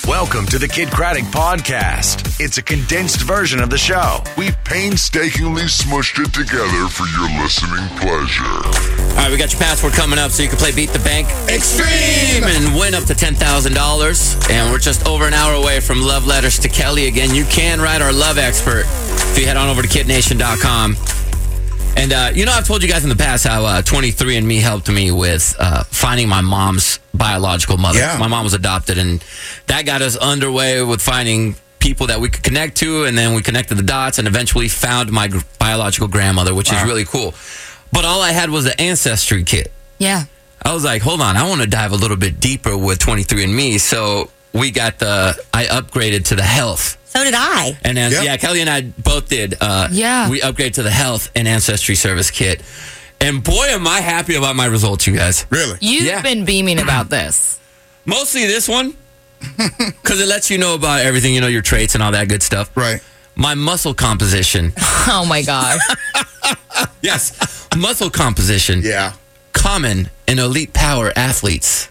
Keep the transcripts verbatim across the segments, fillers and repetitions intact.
Welcome to the Kid Craddock Podcast. It's a condensed version of the show. We painstakingly smushed it together for your listening pleasure. All right, we got your password coming up so you can play Beat the Bank Extreme and win up to ten thousand dollars. And we're just over an hour away from Love Letters to Kelly again. You can write our love expert if you head on over to kid nation dot com. And, uh, you know, I've told you guys in the past how uh, twenty-three and me helped me with uh, finding my mom's biological mother. Yeah. My mom was adopted, and that got us underway with finding people that we could connect to, and then we connected the dots and eventually found my gr- biological grandmother, which wow. is really cool. But all I had was the Ancestry kit. Yeah. I was like, hold on, I want to dive a little bit deeper with twenty-three and me, so we got the, I upgraded to the health. So did I. And then, Yep. yeah, Kelly and I both did. Uh, Yeah. We upgraded to the health and ancestry service kit. And boy, am I happy about my results, you guys. Really? You've Yeah. been beaming about this. Mostly this one, because it lets you know about everything, you know, your traits and all that good stuff. Right. My muscle composition. Oh, my gosh. Yes, muscle composition. Yeah. Common in elite power athletes.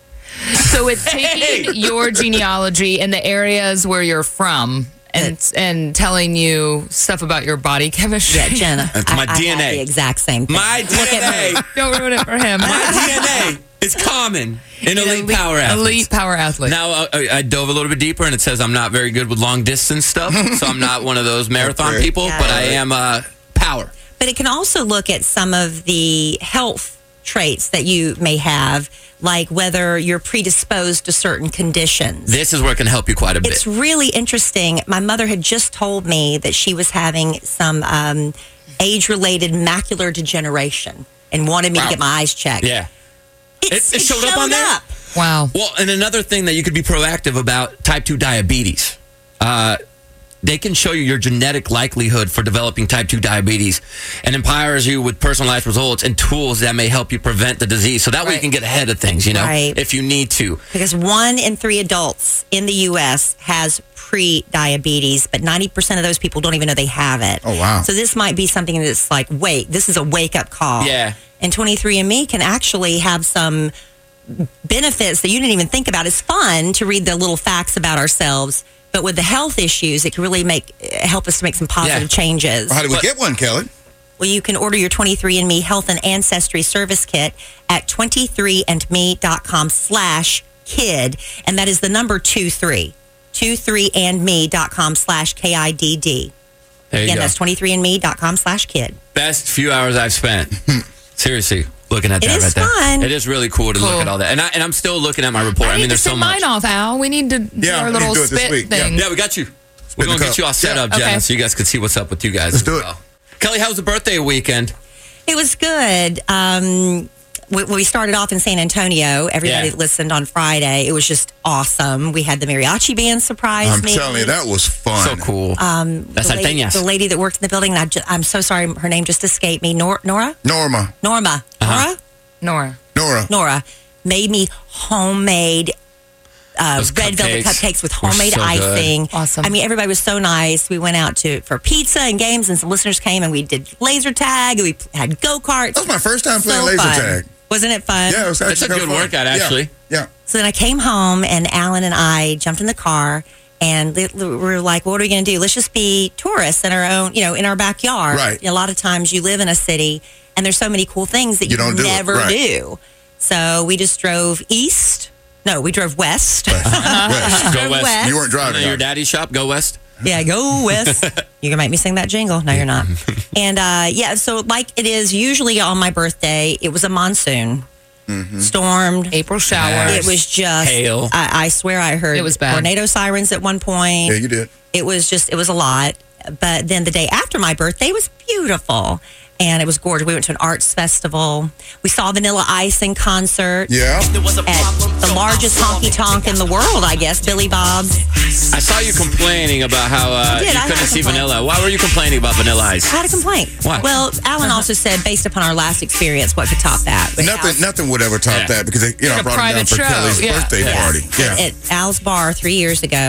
So it's taking your genealogy and the areas where you're from and and telling you stuff about your body chemistry. Yeah, Jenna. It's my I, D N A. I have the exact same thing. My D N A. Don't ruin it for him. My D N A is common in elite, elite power athletes. Elite power athlete. Now, uh, I, I dove a little bit deeper, and it says I'm not very good with long distance stuff, so I'm not one of those marathon Okay. people, Yeah. but I am uh, power. But it can also look at some of the health traits that you may have, like whether you're predisposed to certain conditions. This is where it can help you quite a bit. It's really interesting. My mother had just told me that she was having some um, age-related macular degeneration and wanted me Wow. to get my eyes checked. Yeah. It's, It- it showed up on there? up. Wow. Well, and another thing that you could be proactive about, type two diabetes. Uh, they can show you your genetic likelihood for developing type two diabetes and empowers you with personalized results and tools that may help you prevent the disease. So that way you Right. can get ahead of things, you know, Right. if you need to. Because one in three adults in the U S has pre-diabetes, but ninety percent of those people don't even know they have it. Oh, wow. So this might be something that's like, wait, this is a wake-up call. Yeah. And twenty-three and me can actually have some benefits that you didn't even think about. It's fun to read the little facts about ourselves, but with the health issues, it can really make help us to make some positive Yeah. changes. Well, how do we But- get one, Kelly? Well, you can order your twenty-three and me Health and Ancestry Service Kit at twenty-three and me dot com slash kid. And that is the number two three. twenty-three and me dot com slash K I D D. There you Again, go. that's twenty-three and me dot com slash kid. Best few hours I've spent. Seriously, looking at It that is right there. fun. It is really cool to look Cool. at all that. And, I, and I'm still looking at my report. I, I need mean, to there's so send much. mine off, Al. We need to do Yeah, our we need little to do it this spit week. Yeah. thing. Yeah, we got you. We're the going to cup. get you all set Yeah. up, Jenna, Okay. so you guys can see what's up with you guys. Let's as do it. well. Kelly, how was the birthday weekend? It was good. Um, we, we started off in San Antonio. Everybody Yeah. listened on Friday. It was just awesome. We had the mariachi band surprise I'm me. telling you, that was fun. So cool. Um, Las the, lady, Salteñas. the lady that worked in the building, and I ju- I'm so sorry, her name just escaped me. Nor- Nora? Norma. Norma. Uh-huh. Nora? Nora. Nora. Nora made me homemade uh, Those red velvet cupcakes cupcakes with were homemade so good. icing. Awesome. I mean, everybody was so nice. We went out to for pizza and games, and some listeners came, and we did laser tag, and we had go karts. That was my first time playing So laser fun. tag. Wasn't it fun? Yeah, it was actually It's a kinda good fun. workout, Yeah. actually. Yeah. So then I came home, and Alan and I jumped in the car, and we were like, "What are we going to do? Let's just be tourists in our own, you know, in our backyard." Right. A lot of times, you live in a city, and there's so many cool things that you, You don't do it, never right. do. So we just drove east. No, we drove west. West. Go Drove West. west. You weren't driving. Your are you? daddy's shop, Go West. Yeah, go west. You can make me sing that jingle. No, you're not. And uh, yeah, so like it is usually on my birthday, it was a monsoon. Stormed. April showers. It was just Hail. I, I swear I heard It was bad. tornado sirens at one point. Yeah, you did. It was just it was a lot. But then the day after my birthday was beautiful. And it was gorgeous. We went to an arts festival. We saw Vanilla Ice in concert Yeah. at the largest honky tonk in the world, I guess, Billy Bob's. I saw you complaining about how uh, did. you I had couldn't a see complaint. Vanilla. Why were you complaining about Vanilla Ice? I had a complaint. Why? Well, Alan also said, based upon our last experience, what could top that? But Nothing, Al's- nothing would ever top Yeah. that because they, you know, I A brought him down private for show, Kelly's yeah. birthday Yeah. party. Yeah. At Al's bar three years ago,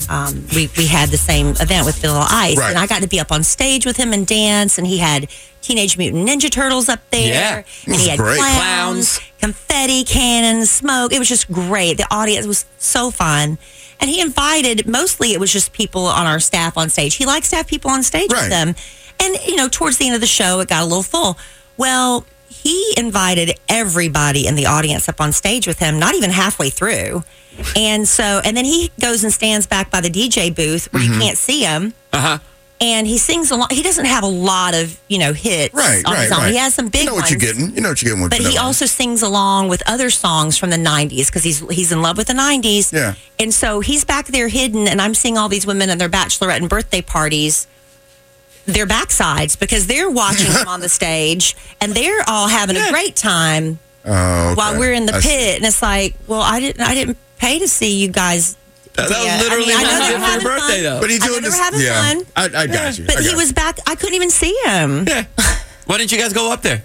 um, we we had the same event with Vanilla Ice, Right. and I got to be up on stage with him and dance. And he had Teenage Mutant Ninja Turtles up there, Yeah. and he had great. clowns, Clowns. confetti cannons, smoke. It was just great. The audience was so fun. And he invited, mostly it was just people on our staff on stage. He likes to have people on stage Right. with him. And, you know, towards the end of the show, it got a little full. Well, he invited everybody in the audience up on stage with him, not even halfway through. And so, and then he goes and stands back by the D J booth where Mm-hmm. you can't see him. Uh-huh. And he sings a lot. He doesn't have a lot of, you know, hits Right, on right, his own. right. He has some big You know what ones. you're getting. You know what you're getting with But he Vanilla Ice. also sings along with other songs from the nineties because he's he's in love with the nineties. Yeah. And so he's back there hidden, and I'm seeing all these women at their bachelorette and birthday parties, their backsides, because they're watching him on the stage, and they're all having a great time Oh, okay. while we're in the I see. pit. And it's like, well, I didn't I didn't pay to see you guys. That, that Yeah, was literally I mean, I what know he they did were for your having birthday, fun. though. But he I know doing they this. were having yeah, fun. I, I got you. But I he got was you. back. I couldn't even see him. Yeah. Why didn't you guys go up there?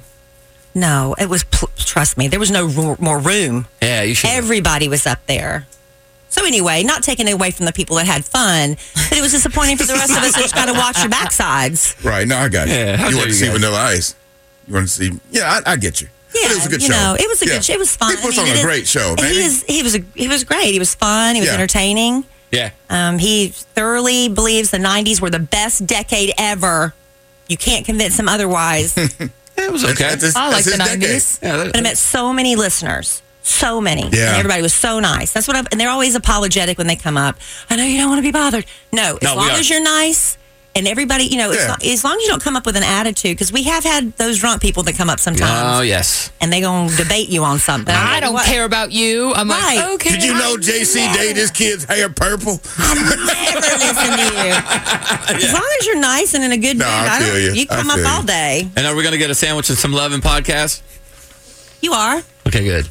No, it was. pl- Trust me, there was no ro- more room. Yeah, you should. Everybody was up there. So anyway, not taking it away from the people that had fun, but it was disappointing for the rest of us to just kind of watch your backsides. Right. No, I got you. Yeah, how you dare want to you see guys. Vanilla Ice? You want to see? Yeah, I, I get you. Yeah, But it was a good you show. know, it was a Yeah. good. It was fun. He puts I mean, on it a is- great show. Man. He is. He was. A, he was great. He was fun. He was Yeah. entertaining. Yeah. Um, he thoroughly believes the nineties were the best decade ever. You can't convince him otherwise. It was okay. That's his- I like that's the his decade. nineties. Yeah, that- But I met so many listeners. So many. Yeah. And everybody was so nice. That's what I'm, and they're always apologetic when they come up. I know you don't want to be bothered. No, as No, we long are. as you're nice and everybody, you know, as, Yeah. long, as long as you don't come up with an attitude, because we have had those drunk people that come up sometimes Oh, yes. and they going to debate you on something. I don't What? care about you. I'm Right. like, okay. Did you know I J C never- dated his kid's hair purple? Never listen to you. As long as you're nice and in a good No, mood, I I don't, feel you. you I come up feel all you. day. And are we going to get a sandwich and some love and podcast? You are. Okay, good.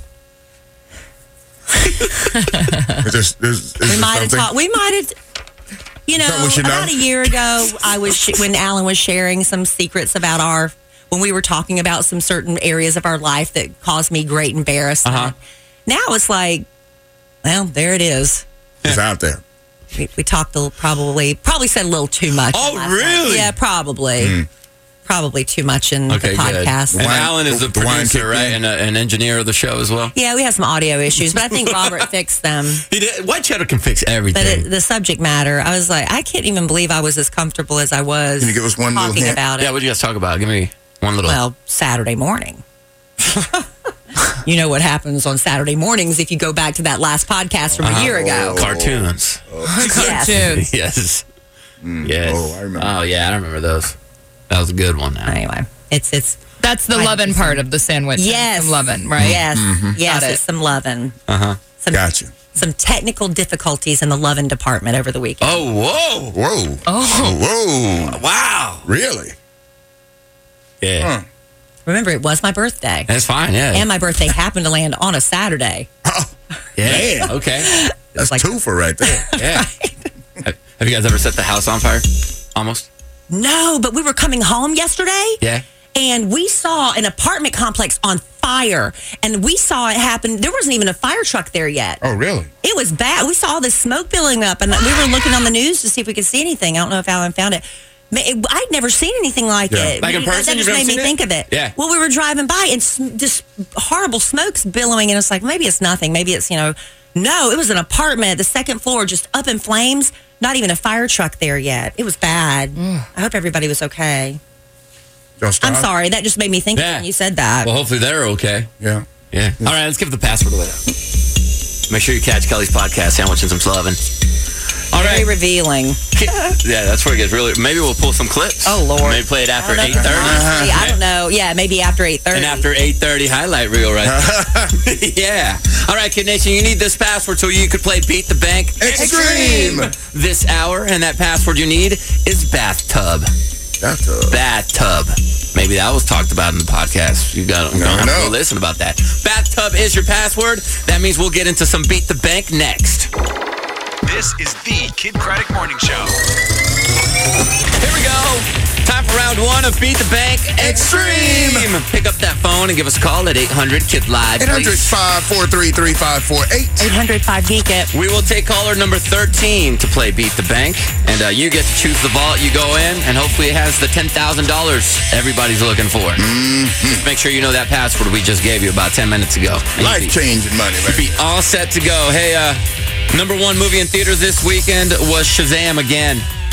Is this, is, is We this might have something? talked. We might have. You know, Something we should know? about a year ago, I was sh- when Alan was sharing some secrets about our when we were talking about some certain areas of our life that caused me great embarrassment. Uh-huh. Now it's like, well, there it is. It's out there. We, we talked a, little- probably probably said a little too much. Oh, last night. really? Yeah, probably. Probably too much in Okay, the good. podcast. And Wine- Alan is the, the wine producer, kicked right? in. And a, an engineer of the show as well. Yeah, we had some audio issues, but I think Robert fixed them. He did. White cheddar can fix everything. But it, the subject matter, I was like, I can't even believe I was as comfortable as I was. Can you give us one little talking hint? about it? yeah, what did you guys talk about? Give me one little. Well, Saturday morning. You know what happens on Saturday mornings if you go back to that last podcast from a year ago. cartoons. Yes. Cartoons. Yes. Yes. Oh, I remember. Oh, yeah, I remember those. That was a good one. Now. Anyway, it's it's That's the I- lovin' part of the sandwich. yes, Some lovin', right? Yes, yes, Got it. it's some loving. Uh huh. Some Got you. some technical difficulties in the loving department over the weekend. Oh, whoa. Whoa. Oh. Whoa. Wow. Really? Yeah. Huh. Remember, it was my birthday, That's fine. Yeah. and my birthday happened to land on a Saturday. Oh, yeah. man. Okay. That's like- two for right there. Yeah. Have have you guys ever set the house on fire? Almost. No, but we were coming home yesterday. Yeah. And we saw an apartment complex on fire, and we saw it happen. There wasn't even a fire truck there yet. Oh, really? It was bad. We saw this smoke billowing up, and we were looking on the news to see if we could see anything. I don't know if Alan found it. Ma- it- I'd never seen anything like Yeah. it. Like in That- person? That You've just never made me seen it? think of it. Yeah. Well, we were driving by, and sm- just horrible smoke's billowing, and it's like, maybe it's nothing. Maybe it's, you know, no, it was an apartment, the second floor, just up in flames. Not even a fire truck there yet. It was bad. I hope everybody was okay. Y'all stop? I'm sorry. That just made me think Yeah. when you said that. Well, hopefully they're okay. Yeah. Yeah. All right, let's give the password away. Make sure you catch Kelly's podcast, Sandwich and Some Slavin. All Very right. revealing. Yeah, that's where it gets really. Maybe we'll pull some clips. Oh, Lord. Maybe play it after I don't eight know. thirty. Honestly, I don't know. Yeah, maybe after eight thirty. And after eight thirty, highlight reel right there. Yeah. All right, Kid Nation, you need this password so you could play Beat the Bank Extreme. this hour. And that password you need is bathtub. That's a... Bathtub. Maybe that was talked about in the podcast. You got to Never have to know. go listen about that. Bathtub is your password. That means we'll get into some Beat the Bank next. This is the Kid Craddock Morning Show. Here we go. Time for round one of Beat the Bank Extreme. Pick up that phone and give us a call at eight hundred KID Live. eight hundred, five four three, three five four eight. eight hundred five geek it. We will take caller number thirteen to play Beat the Bank. And uh, you get to choose the vault. You go in, and hopefully it has the ten thousand dollars everybody's looking for. Mm-hmm. Just make sure you know that password we just gave you about ten minutes ago. Life-changing money, man. Be all set to go. Hey, uh, number one movie in theaters this weekend was Shazam again.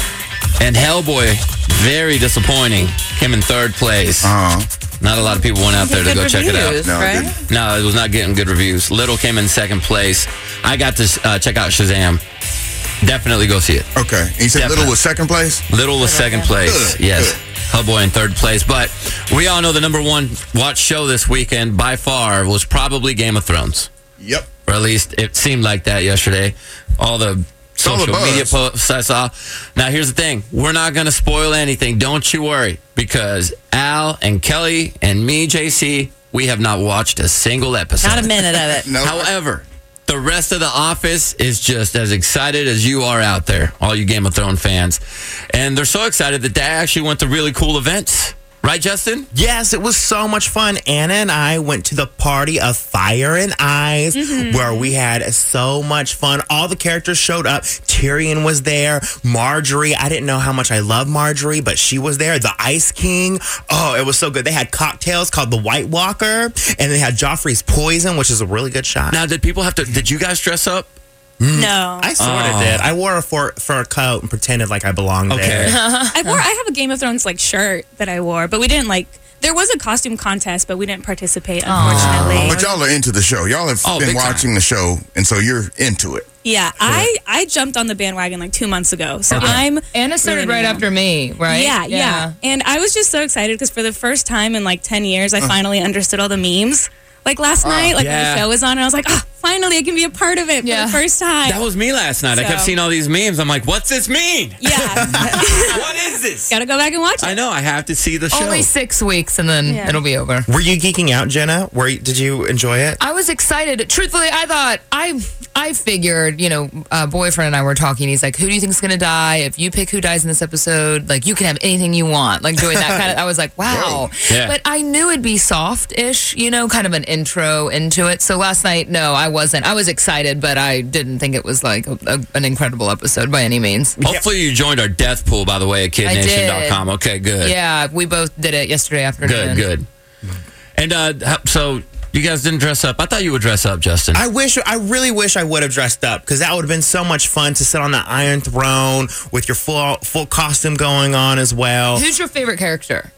And Hellboy, very disappointing. Came in third place. Uh-huh. Not a lot of people went out there to Good go check it out. reviews, No, right? didn't. No, it was not getting good reviews. Little came in second place. I got to uh, check out Shazam. Definitely go see it. Okay. And you said Definitely. Little was second place? Little was second place. Good, Yes. good. Hellboy in third place. But we all know the number one watch show this weekend by far was probably Game of Thrones. Yep. Or at least it seemed like that yesterday. All the all the social buzz. media posts I saw. Now, here's the thing. We're not going to spoil anything. Don't you worry. Because Al and Kelly and me, J C, we have not watched a single episode. Not a minute of it. No. However, the rest of the office is just as excited as you are out there, all you Game of Thrones fans. And they're so excited that they actually went to really cool events. Right, Justin? Yes, it was so much fun. Anna and I went to the Party of Fire and Ice, where we had so much fun. All the characters showed up. Tyrion was there. Marjorie, I didn't know how much I love Marjorie, but she was there. The Ice King. Oh, it was so good. They had cocktails called the White Walker, and they had Joffrey's Poison, which is a really good shot. Now, did people have to, did you guys dress up? No. I sort of Oh. did. I wore a fur, fur coat and pretended like I belonged Okay. there. I wore. I have a Game of Thrones like shirt that I wore, but we didn't like. There was a costume contest, but we didn't participate, unfortunately. But y'all are into the show. Y'all have Oh, been big time. watching the show, and so you're into it. Yeah, I I jumped on the bandwagon like two months ago, so I'm. Anna started really right now. after me, right? Yeah, yeah, and I was just so excited because for the first time in like ten years, I finally understood all the memes. Like last night, like yeah. when the show was on, and I was like, oh, finally, I can be a part of it for Yeah. the first time. That was me last night. I kept So- seeing all these memes. I'm like, what's this mean? yeah, What is this? gotta go back and watch it. I know. I have to see the show. Only six weeks and then Yeah. it'll be over. Were you geeking out, Jenna? Were you, did you enjoy it? I was excited. Truthfully, I thought I I figured, you know, uh, boyfriend and I were talking. He's like, "Who do you think's gonna die? If you pick who dies in this episode, like you can have anything you want." Like doing that kind of. I was like, "Wow!" Yeah. But I knew it'd be soft-ish, you know, kind of an intro into it. So last night, no, I wasn't. I was excited, but I didn't think it was like a, a, an incredible episode by any means. Hopefully you joined our death pool, by the way, at kid nation dot com. Okay, good. Yeah, we both did it yesterday afternoon. Good, good. And uh, how- so you guys didn't dress up. I thought you would dress up, Justin. I wish, I really wish I would have dressed up because that would have been so much fun to sit on the Iron Throne with your full full costume going on as well. Who's your favorite character?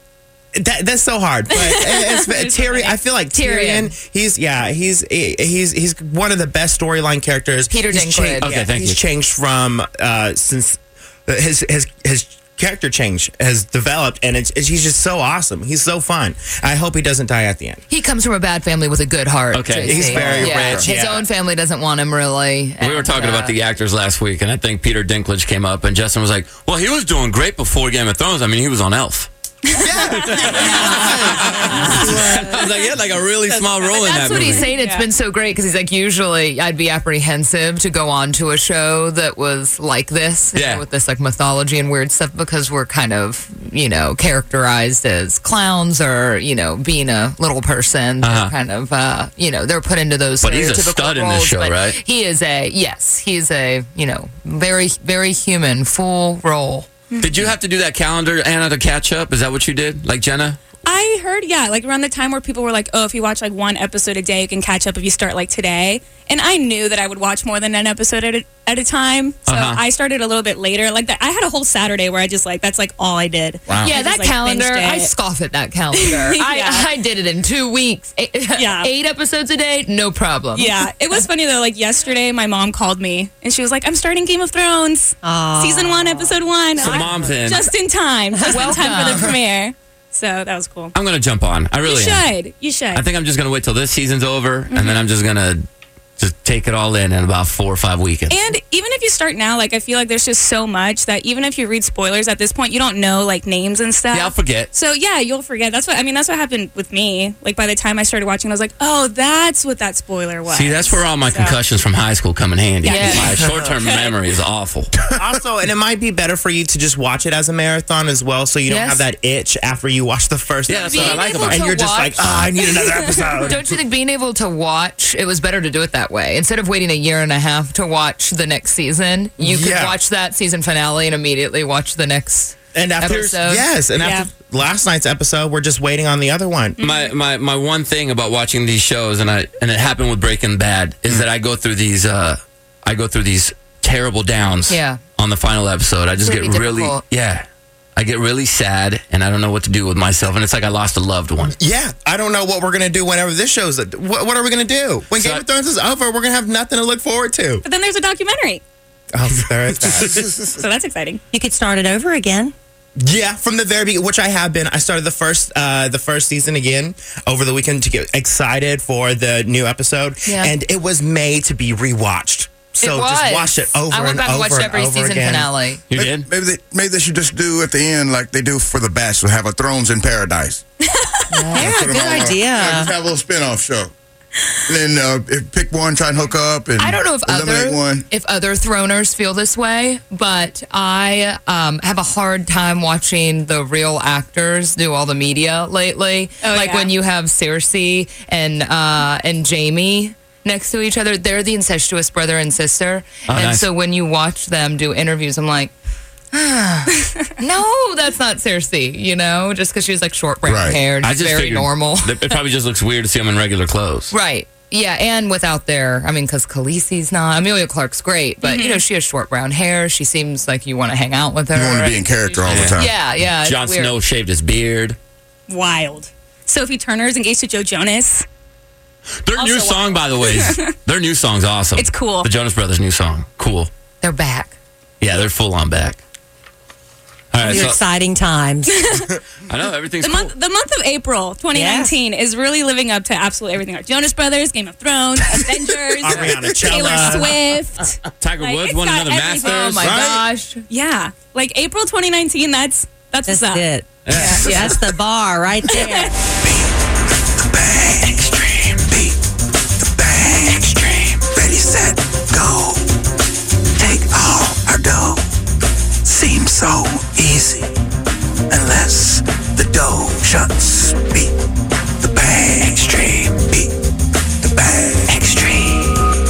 That, that's so hard. But it's, It's Tyrion, funny. I feel like Tyrion, Tyrion. he's yeah, he's he's he's one of the best storyline characters. Peter He's Dinklage. changed- Okay, yeah, thank he's you. changed from uh, since his his his character change has developed, and it's, it's he's just so awesome. He's so fun. I hope he doesn't die at the end. He comes from a bad family with a good heart. Okay. J C. He's very yeah. rich, His yeah. own family doesn't want him really. we were and, talking uh, about the actors last week, and I think Peter Dinklage came up, and Justin was like, well, he was doing great before Game of Thrones. I mean, he was on Elf. I was like, he had like a really small role in that That's what movie. he's saying. It's Yeah. been so great because he's like, usually I'd be apprehensive to go on to a show that was like this, you Yeah. know, with this like mythology and weird stuff because we're kind of, you know, characterized as clowns or, you know, being a little person. They're Uh-huh. kind of, uh, you know, they're put into those But he's a stereotypical stud in this roles, show, but right? He is a, yes, he's a, you know, very, very human, full role. Did you have to do that calendar, Anna, to catch up? Is that what you did? Like Jenna? I heard, yeah, like around the time where people were like, oh, if you watch like one episode a day, you can catch up if you start like today. And I knew that I would watch more than an episode at a, at a time. So Uh-huh. I started a little bit later. Like that, I had a whole Saturday where I just like, that's like all I did. Wow. Yeah, I that just, like, calendar, binged I it. scoff at that calendar. I, Yeah. I did it in two weeks. Eight, Yeah. eight episodes a day, no problem. Yeah, it was funny though. Like yesterday, my mom called me and she was like, I'm starting Game of Thrones. Season one, episode one. So I- mom's in. Just in time. Just in time for Welcome. the premiere. So that was cool. I'm going to jump on. I really you am. should. You should. I think I'm just going to wait till this season's over, and then I'm just going to to take it all in in about four or five weekends. And even if you start now, like I feel like there's just so much that even if you read spoilers at this point, you don't know like names and stuff. Yeah, I'll forget. So yeah, you'll forget. That's what I mean. That's what happened with me. Like by the time I started watching, I was like, oh, that's what that spoiler was. See, that's where all my So- concussions from high school come in handy. Yeah. My short-term memory is awful. Also, and it might be better for you to just watch it as a marathon as well, so you don't Yes. have that itch after you watch the first Yeah, that's what I Being like able about it. and to you're just watch- like, oh, I need another episode. Don't you think being able to watch, it was better to do it that way? Instead of waiting a year and a half to watch the next season, you could Yeah. watch that season finale and immediately watch the next And after episode. yes, and after last night's episode, we're just waiting on the other one. My, my my one thing about watching these shows, and I and it happened with Breaking Bad, is that I go through these uh, I go through these terrible downs. Yeah. On the final episode, I just Pretty get really difficult. yeah, I get really sad, and I don't know what to do with myself, and it's like I lost a loved one. Yeah, I don't know what we're gonna do whenever this show's. What, what are we gonna do when So Game I- of Thrones is over? We're gonna have nothing to look forward to. But then there's a documentary, Oh, there is that. so that's exciting. You could start it over again. Yeah, from the very beginning, which I have been. I started the first uh, the first season again over the weekend to get excited for the new episode, Yeah. and it was made to be rewatched. So It was. just watch it over I went and back and over watched and every over season again. finale. You maybe, did? Maybe they, maybe they should just do at the end like they do for The Bachelor, have a Thrones in Paradise. Yeah, Put 'em good on a- idea. Yeah, just have a little spin-off show. And then uh, if- pick one, try and hook up, and I don't know if eliminate other one. if other throners feel this way, but I um, have a hard time watching the real actors do all the media lately. Oh, like yeah. when you have Cersei and uh, and Jamie next to each other, they're the incestuous brother and sister. Oh, and nice. so when you watch them do interviews, I'm like, ah, no, that's not Cersei. You know, just because she's like short brown Right. hair, I just just very figured normal. that It probably just looks weird to see them in regular clothes. Right. Yeah, and without their, I mean, because Khaleesi's not, Amelia Clark's great, but, you know, she has short brown hair. She seems like you want to hang out with her. You want to be in character all the Yeah. time. Yeah, yeah. it's Jon weird. Snow shaved his beard. Wild. Sophie Turner is engaged to Joe Jonas. Their Also new song, by the way, is, their new song's awesome. It's cool. The Jonas Brothers' new song, cool. They're back. Yeah, they're full on back. All right, These so are exciting times. I know everything's The cool. month, the month of April twenty nineteen is really living up to absolutely everything. Our Jonas Brothers, Game of Thrones, Avengers, Ariana Taylor Chella. Swift. Tiger Like, Woods it's won got another everything. Masters. Oh, my right? gosh. Yeah, like April twenty nineteen. That's that's, That's what's up. it. Yeah, that's the bar right there. Extreme beat. The bang. Extreme. Ready, set, go. Take all our dough. Seems so easy. Unless the dough shuts. Beat. The bang. Extreme beat. The bang. Extreme.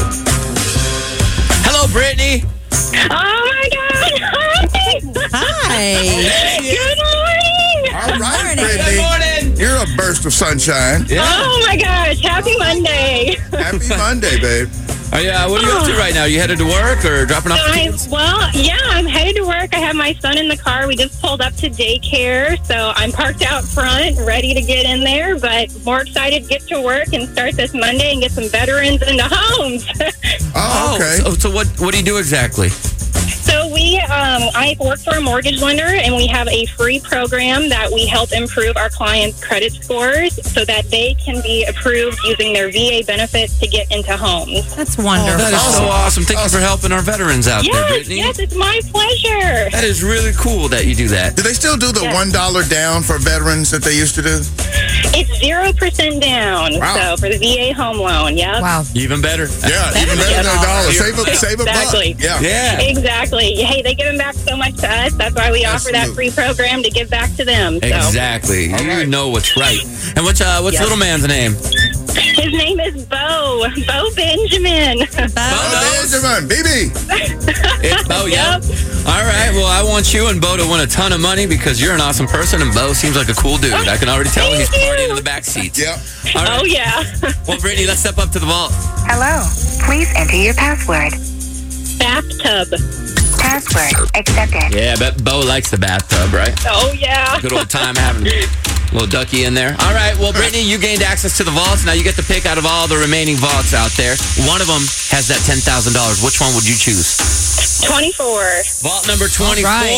Hello, Brittany. Oh my God! Hi! Hi. Good morning! All right, Morning. Brittany. morning. You're a burst of sunshine. Oh my gosh! Happy Monday! Happy Monday, babe. Are you, uh, what are you up to right now? You headed to work or dropping off the I, kids? well, yeah, I'm headed to work. I have my son in the car. We just pulled up to daycare, so I'm parked out front, ready to get in there. But more excited to get to work and start this Monday and get some veterans into homes. Oh, okay. So, so what, what do you do exactly? So we, um, I work for a mortgage lender, and we have a free program that we help improve our clients' credit scores so that they can be approved using their V A benefits to get into homes. That's wonderful. That is so awesome. Thank you for helping our veterans out there, Yes, Brittany. yes, it's my pleasure. That is really cool that you do that. Do they still do the Yes. one dollar down for veterans that they used to do? It's zero percent down. Wow. So for the V A home loan, yep. Wow. Even better. Yeah, even better than a dollar. Save a, save a Exactly. buck. Yeah. Yeah. Exactly. Hey, they giving back so much to us. That's why we offer that Absolutely. free program to give back to them. So Exactly. You right. know what's right. And what's uh, what's Yep. little man's name? his name is Bo. Bo Benjamin. Oh, Benjamin, B B. It's Bo, yeah. Yep. All right. Well, I want you and Bo to win a ton of money because you're an awesome person, and Bo seems like a cool dude. I can already tell he's Thank you. partying in the back seats. Yep. All right. Oh yeah. Well, Brittany, let's step up to the vault. Hello. Please enter your password. Bathtub. Password accepted. Yeah, I bet Bo likes the bathtub, right? Oh yeah. Good old time having a little ducky in there. All right. Well, Brittany, you gained access to the vaults. Now you get to pick out of all the remaining vaults out there. One of them has that ten thousand dollars. Which one would you choose? twenty-four. Vault number twenty-four. All right.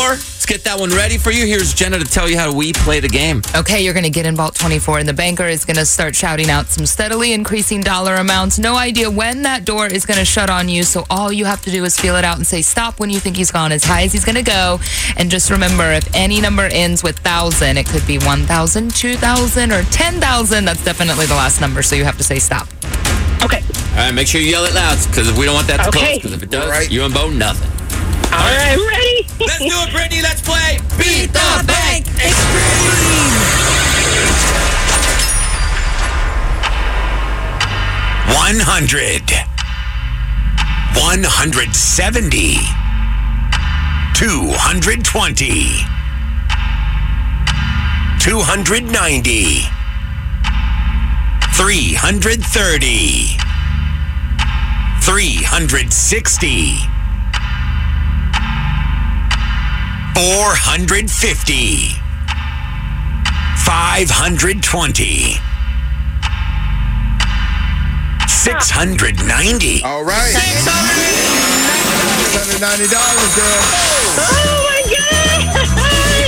Let's get that one ready for you. Here's Jenna to tell you how we play the game. Okay, you're going to get in Vault twenty-four, and the banker is going to start shouting out some steadily increasing dollar amounts. No idea when that door is going to shut on you, so all you have to do is feel it out and say stop when you think he's gone, as high as he's going to go. And just remember, if any number ends with one thousand, it could be one thousand, two thousand, or ten thousand. That's definitely the last number, so you have to say stop. Okay. All right, make sure you yell it loud, because we don't want that to Okay. close, because if it does, Right. you and Bo, nothing. All right, I'm ready. Let's do it, Brittany. Let's play Beat the Bank one hundred. one hundred seventy. two hundred twenty. two hundred ninety. three hundred thirty. three hundred sixty. four hundred fifty. five hundred twenty. six hundred ninety. All right. six hundred ninety dollars, girl. Oh my God!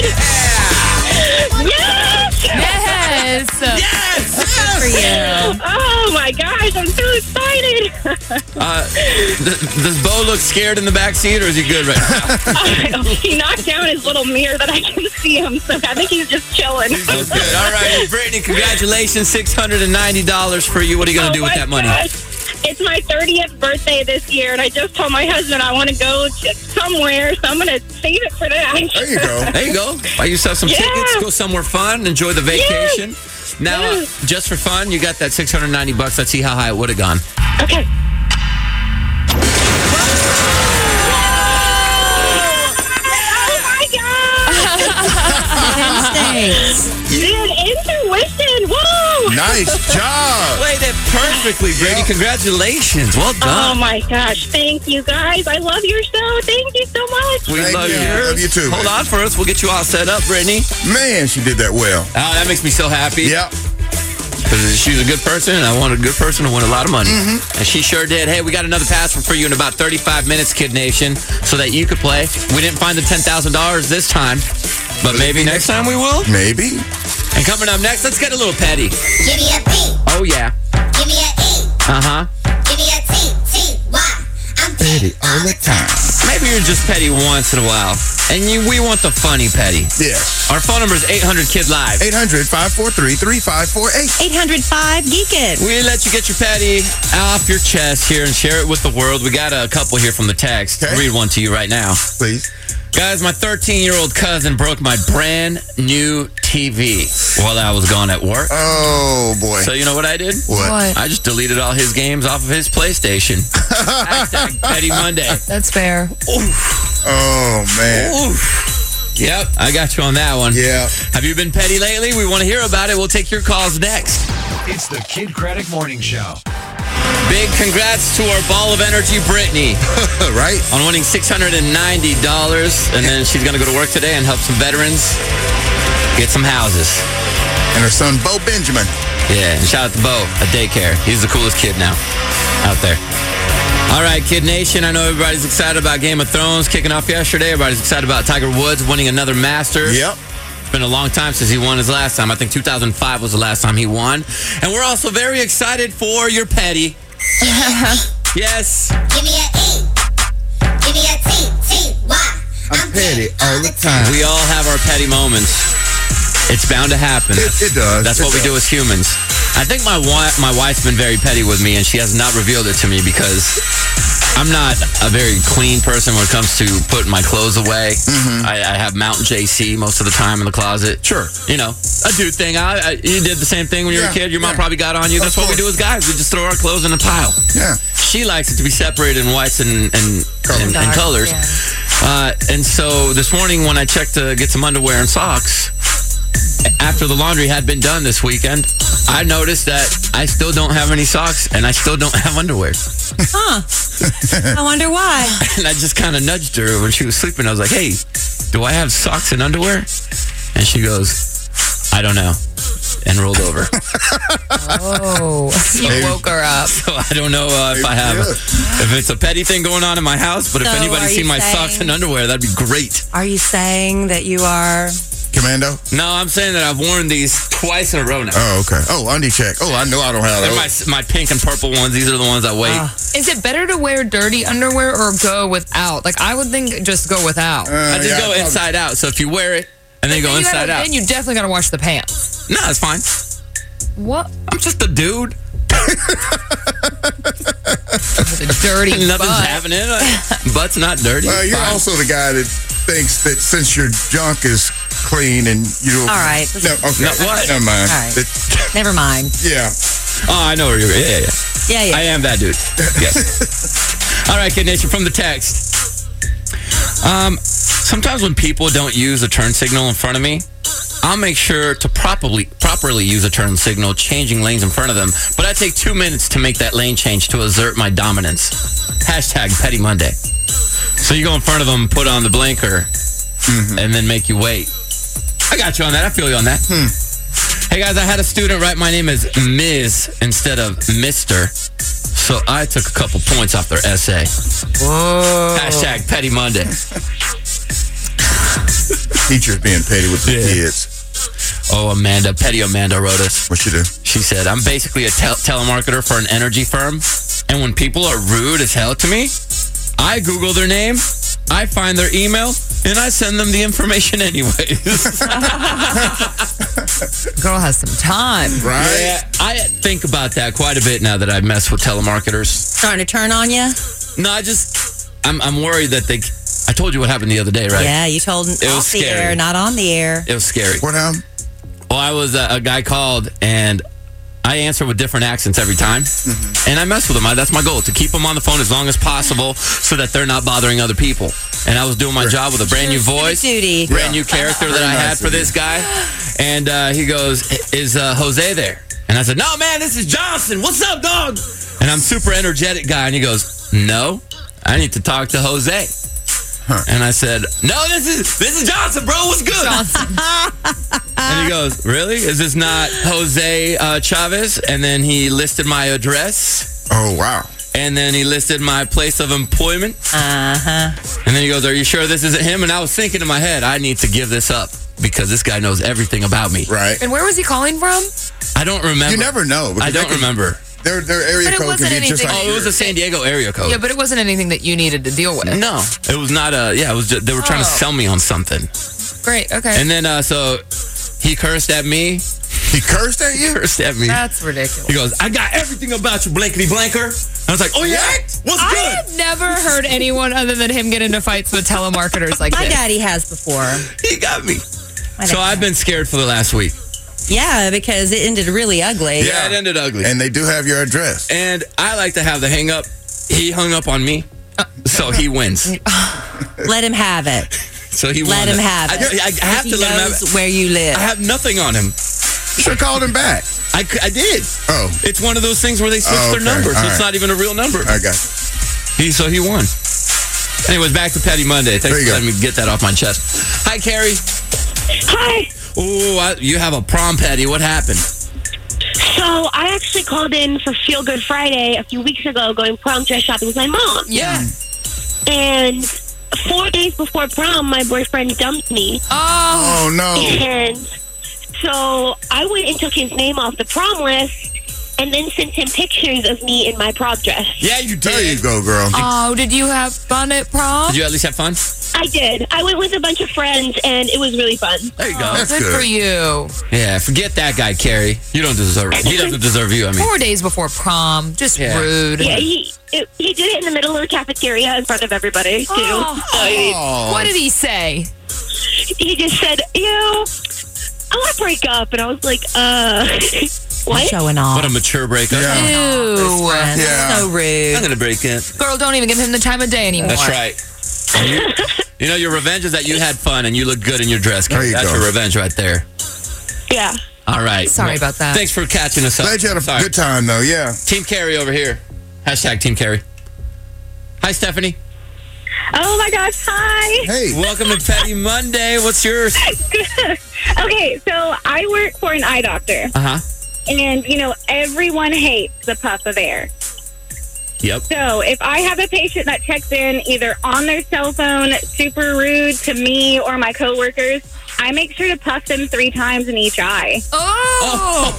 Yes! Yes! Yes! For you. Oh my gosh, I'm so excited. Uh, th- does Bo look scared in the back seat, or is he good right now? He knocked down his little mirror that I can see him, so I think he's just chilling. Oh, good. All right, Brittany, congratulations. six hundred ninety dollars for you. What are you going to Oh do with my that money? gosh. It's my thirtieth birthday this year, and I just told my husband I want to go to somewhere, so I'm going to save it for that. There you go. There you go. Buy yourself some Yeah. tickets. Go somewhere fun. Enjoy the vacation. Now, uh, Yes. just for fun, you got that six hundred ninety bucks. Let's see how high it would have gone. Okay. Oh my God! Dude, intuition! Whoa! Nice job. Played it perfectly, Brady. Congratulations. Well Oh done. my gosh! Thank you guys. I love your show. Thank you so much. We Thank love you. yours. Love you too, Hold man. on for us. We'll get you all set up, Brittany. Man, she did that well. Oh, that makes me so happy. Yep. Because she's a good person, and I want a good person to win a lot of money. And she sure did. Hey, we got another password for you in about thirty-five minutes, Kid Nation, so that you could play. We didn't find the ten thousand dollars this time, but maybe next time we will. Maybe. And coming up next, let's get a little petty. Give me a P. Oh, yeah. Give me a E. Uh-huh. Give me a T. T. Y. I'm Petty all the time. Maybe you're just petty once in a while, and you, we want the funny petty. Yeah. Our phone number is eight hundred kid live. eight hundred, five four three, three five four eight. eight hundred five Geek It. We let you get your petty off your chest here and share it with the world. We got a couple here from the text. Okay. I'll read one to you right now. Please. Guys, my thirteen-year-old cousin broke my brand new T V while I was gone at work. Oh, boy. So you know what I did? What? What? I just deleted all his games off of his PlayStation. Hashtag Petty Monday. That's fair. Oh, man. Oof. Yep, I got you on that one. Yeah. Have you been petty lately? We want to hear about it. We'll take your calls next. It's the Kid Craddock Morning Show. Big congrats to our ball of energy, Brittany, Right? on winning six hundred ninety dollars. And then she's going to go to work today and help some veterans get some houses. And her son, Bo Benjamin. Yeah, and shout out to Bo at daycare. He's the coolest kid now out there. All right, Kid Nation, I know everybody's excited about Game of Thrones kicking off yesterday. Everybody's excited about Tiger Woods winning another Masters. Yep. It's been a long time since he won his last time. I think two thousand five was the last time he won. And we're also very excited for your petty. Yes. Give me a E. Give me a T. T. Y. I'm petty all the time. We all have our petty moments. It's bound to happen. It, it does. That's It what we does. do as humans. I think my wife, my wife's been very petty with me, and she has not revealed it to me because I'm not a very clean person when it comes to putting my clothes away. I, I have Mount J C most of the time in the closet. Sure. You know, a dude thing. I, I, you did the same thing when you were a Yeah, kid. Your mom yeah. probably got on you. That's Of what we do course. as guys. We just throw our clothes in a pile. Yeah. She likes it to be separated in whites and and, Colors. and, and Dark, colors. yeah. Uh, and so this morning when I checked to get some underwear and socks, after the laundry had been done this weekend, I noticed that I still don't have any socks and I still don't have underwear. Huh. I wonder why. And I just kind of nudged her when she was sleeping. I was like, hey, do I have socks and underwear? And she goes, I don't know. and rolled over. Oh, you Maybe. woke her up. So I don't know uh, if I have, if it's a petty thing going on in my house, but if So anybody's are seen you my saying- socks and underwear, that'd be great. Are you saying that you are? Commando? No, I'm saying that I've worn these twice in a row now. Oh, okay. Oh, undie check. Oh, I know I don't have They're those. my, my pink and purple ones. These are the ones I wait. Uh, Is it better to wear dirty underwear or go without? Like, I would think just go without. Uh, I just yeah, go probably- inside out. So if you wear it and then you go Then you inside gotta- out. Then you definitely got to wash the pants. No, it's fine. What? I'm just a dude. With a dirty Nothing's butt. happening. Butt's not dirty. Well, you're Fine. also the guy that thinks that since your junk is clean and you don't. All right. No, okay. No, what? Never mind. All right. That- Never mind. yeah. Oh, I know where you're. Yeah, yeah, Yeah, yeah. yeah. I am that dude. Yes. All right, Kid Nation, from the text. Um, sometimes when people don't use a turn signal in front of me, I'll make sure to properly properly use a turn signal, changing lanes in front of them. But I take two minutes to make that lane change to assert my dominance. Hashtag Petty Monday. So you go in front of them, put on the blinker, and then make you wait. I got you on that. I feel you on that. Hey guys, I had a student write my name as Miz instead of Mister So I took a couple points off their essay. Whoa. Hashtag Petty Monday. Teachers being petty with the Yeah. kids. Oh, Amanda, Petty Amanda wrote us. What you do? She said, I'm basically a tel- telemarketer for an energy firm. And when people are rude as hell to me, I Google their name, I find their email, and I send them the information anyways. Girl has some time. Right? Yeah, I think about that quite a bit now that I mess with telemarketers. Starting to turn on you? No, I just, I'm, I'm worried that they, I told you what happened the other day, right? Yeah, you told was off the scary. air, not on the air. It was scary. What happened? Well, I was, uh, a guy called, and I answer with different accents every time, and I mess with them. I, that's my goal, to keep them on the phone as long as possible so that they're not bothering other people. And I was doing my job with a brand new voice, Duty. brand new character that I Very had nice for of you. this guy. And uh, he goes, is uh, Jose there? And I said, no, man, this is Johnson. What's up, dog? And I'm super energetic guy. And he goes, no, I need to talk to Jose. And I said, no, this is this is Johnson, bro. What's good? Johnson. And he goes, really? Is this not Jose uh, Chavez? And then he listed my address. Oh, wow. And then he listed my place of employment. Uh-huh. And then he goes, are you sure this isn't him? And I was thinking in my head, I need to give this up because this guy knows everything about me. Right. And where was he calling from? I don't remember. You never know. because I they don't could- remember. Their, their area But it code wasn't can be just anything- like Oh, it was a San Diego area code. Yeah, but it wasn't anything that you needed to deal with. No, it was not a, yeah, it was just, they were trying to Oh. sell me on something. Great, okay. And then, uh, so he cursed at me, He cursed at you? cursed at me. That's ridiculous. He goes, I got everything about you, blankety blanker. And I was like, oh yeah? What's I good? have never heard anyone other than him get into fights with telemarketers like My this. daddy has before. He got me. My So daddy I've been scared for the last week. Yeah, because it ended really ugly. Yeah, it ended ugly. And they do have your address. And I like to have the hang up. He hung up on me, so he wins. Let him have it. So he Let won. him have I, it. I, I have he to let him have knows it. where you live. I have nothing on him. You should have called him back. I, c- I did. Oh, It's one of those things where they switch Oh, their okay. number, so All it's right. not even a real number. I got you. He so he won. Anyways, back to Petty Monday. There Thanks you for go. letting me get that off my chest. Hi, Carrie. Hi. Oh, you have a prom, Petty. What happened? So I actually called in for Feel Good Friday a few weeks ago going prom dress shopping with my mom. Yeah. And four days before prom, my boyfriend dumped me. Oh. Oh, no. And so I went and took his name off the prom list and then sent him pictures of me in my prom dress. Yeah, you did. There you go, girl. Oh, did you have fun at prom? Did you at least have fun? I did. I went with a bunch of friends and it was really fun. There you go. That's Good, good. for you. Yeah, forget that guy, Carrie. You don't deserve it. He doesn't deserve you, I mean. Four days before prom. Just Yeah. rude. Yeah, he it, he did it in the middle of the cafeteria in front of everybody, too. Oh. So, I mean, Oh. What did he say? he just said, you know, I want to break up. And I was like, uh, what? Showing off. What a mature breakup. Yeah. Ew. Friends. Yeah. So rude. I'm going to break it. Girl, don't even give him the time of day anymore. That's right. And You, you know, your revenge is that you had fun and you look good in your dress. There you That's go. your revenge right there. Yeah. All right. Sorry about that. Thanks for catching us up. Glad you had a Sorry. good time, though. Yeah. Team Carrie over here. Hashtag Team Carrie. Hi, Stephanie. Oh my gosh, hi. Hey. Welcome to Petty Monday. What's yours? Okay, so I work for an eye doctor. Uh huh. And, you know, everyone hates the puff of air. Yep. So if I have a patient that checks in either on their cell phone, super rude to me or my coworkers, I make sure to puff them three times in each eye. Oh!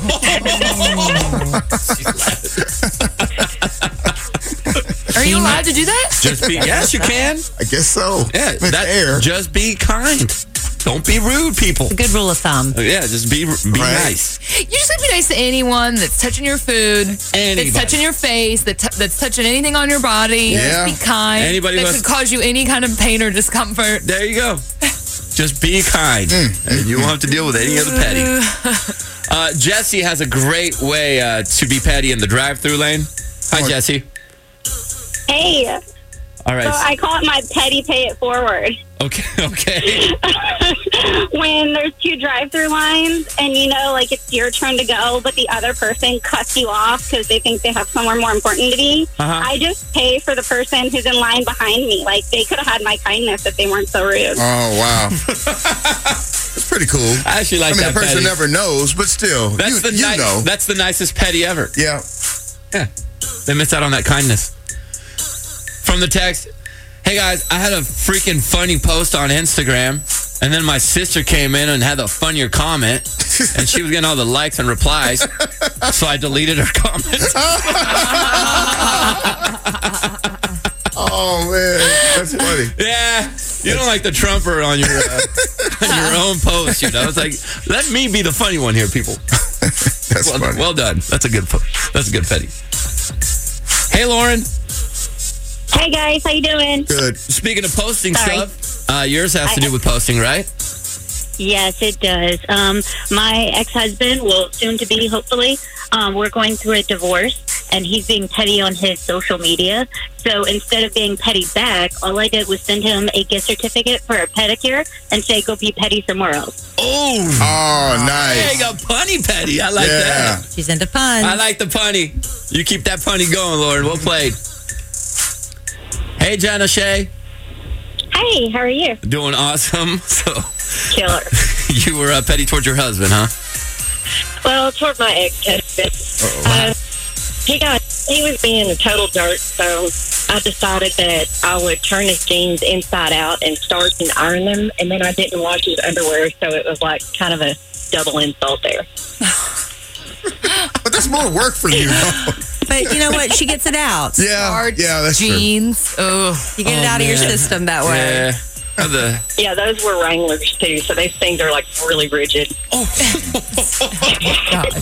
Are you allowed to do that? Just be, yes, you can. I guess so. Yeah, With that, air. just be kind. Don't be rude, people. Good rule of thumb. Yeah, just be be Right. nice. You just gotta be nice to anyone that's touching your food, Anybody. that's touching your face, that t- that's touching anything on your body. Yeah. Just be kind. Anybody that who has- could cause you any kind of pain or discomfort. There you go. Just be kind. And you won't have to deal with any other petty. Uh, Jesse has a great way uh, to be petty in the drive-through lane. Hi, Oh. Jesse. Hey, All right. so I call it my petty pay it forward. Okay, okay. When there's two drive-through lines and, you know, like it's your turn to go, but the other person cuts you off because they think they have somewhere more important to be, Uh-huh. I just pay for the person who's in line behind me. Like, they could have had my kindness if they weren't so rude. Oh, wow. That's pretty cool. I actually like I mean, that the person petty. never knows, but still, That's you, the you ni- know. That's the nicest petty ever. Yeah. Yeah. They miss out on that kindness. From the text, hey guys, I had a freaking funny post on Instagram, and then my sister came in and had a funnier comment, and she was getting all the likes and replies, so I deleted her comment. Oh, man. That's funny. Yeah, you don't like the Trumper on your uh, on your own post, you know? It's like, let me be the funny one here, people. That's well, funny. well done. That's a good. po- That's a good petty. Hey, Lauren. Hey, guys, how you doing? Good. Speaking of posting Sorry. stuff, uh, yours has to do with posting, right? Yes, it does. Um, my ex-husband, well, soon to be, hopefully, um, we're going through a divorce, and he's being petty on his social media. So instead of being petty back, all I did was send him a gift certificate for a pedicure and say, go be petty somewhere else. Oh, Oh, nice. there you go, punny petty. I like Yeah. that. She's into puns. I like the punny. You keep that punny going, Lauren. Well played. Hey, Jenna Shea. Hey, how are you? Doing awesome. So Killer. you were uh, petty towards your husband, huh? Well, toward my ex-husband. Uh, he got, he was being a total dirt, so I decided that I would turn his jeans inside out and start and iron them, and then I didn't wash his underwear, so it was like kind of a double insult there. But that's more work for you. But you know what? She gets it out. Yeah. Hard Yeah, that's true. jeans. Oh, You get it Oh, out of your man. system that way. Yeah. Oh, the, Yeah, those were Wranglers, too, so these things are like really rigid. God.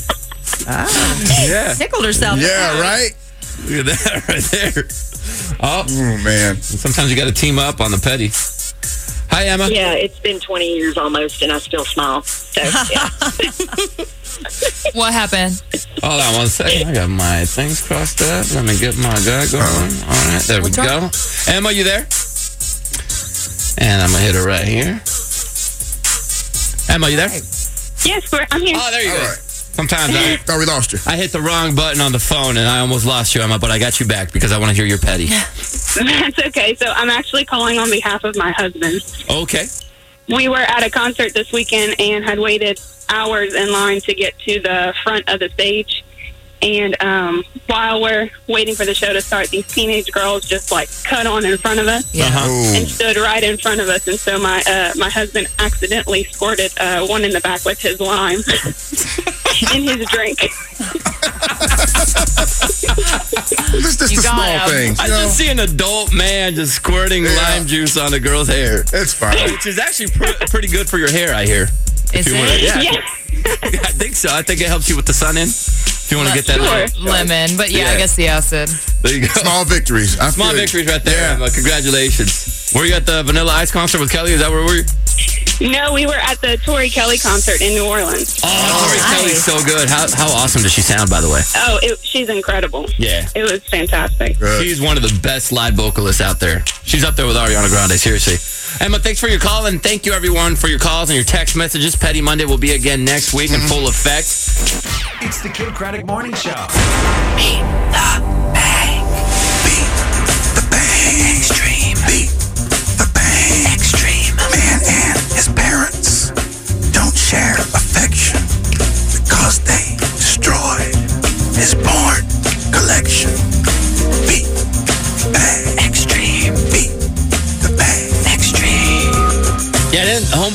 yeah. Tickled herself. Yeah, right? Look at that right there. Oh, Oh, man. sometimes you got to team up on the petty. Hi, Emma. Yeah, it's been twenty years almost, and I still smile. So, yeah. What happened? Hold on one second. I got my things crossed up. Let me get my guy going. All right, there we What's go. Emma, you there? And I'm going to hit her right here. Emma, you there? Yes, we're, I'm here. Oh, there you All go. right. Sometimes I, Thought we lost you. I hit the wrong button on the phone and I almost lost you, Emma, but I got you back because I want to hear your petty. That's okay. So I'm actually calling on behalf of my husband. Okay. We were at a concert this weekend and had waited hours in line to get to the front of the stage. And um, while we're waiting for the show to start, these teenage girls just like cut on in front of us Yeah. Uh-huh. and stood right in front of us. And so my uh, my husband accidentally squirted uh, one in the back with his lime in his drink. It's just You the got small him. things. I You know? just see an adult man just squirting Yeah. lime juice on a girl's hair. It's fine. Which is actually pr- pretty good for your hair, I hear. Is If you it? wanna- yeah. Yeah. I think so. I think it helps you with the sun in. If you want to get that. Sure. little- Lemon, but yeah, I Yeah. guess the acid. There you go. Small victories. I Small feel you. victories right there. Yeah. Emma. Congratulations. Were you at the Vanilla Ice concert with Kelly? Is that where we were? No, we were at the Tori Kelly concert in New Orleans. Oh, Tori nice. Kelly's so good. How how awesome does she sound, by the way? Oh, it, she's incredible. Yeah. It was fantastic. Good. She's one of the best live vocalists out there. She's up there with Ariana Grande, seriously. Emma, thanks for your call, and thank you, everyone, for your calls and your text messages. Petty Monday will be again next week in full effect. It's the Kid Craddock Morning Show. Beat the bank. Beat the bank. Extreme. Beat